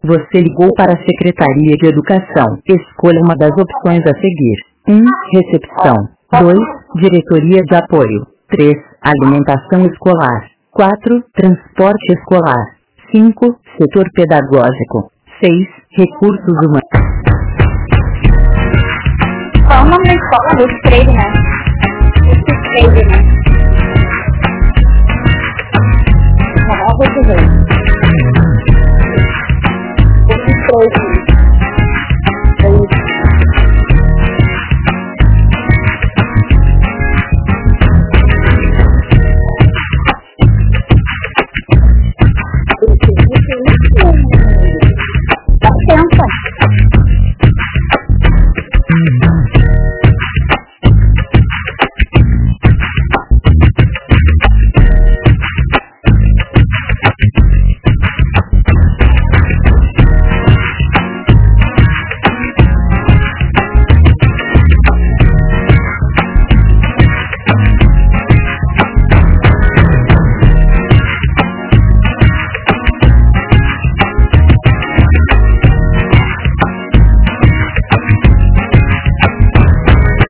Você ligou para a Secretaria de Educação. Escolha uma das opções a seguir. 1. Recepção. 2. Diretoria de Apoio. 3. Alimentação escolar. 4. Transporte escolar. 5. Setor pedagógico. 6. Recursos humanos. Qual o nome da escola? Lúcio Freire, né? Lúcio Freire, né? Não, vou te ver.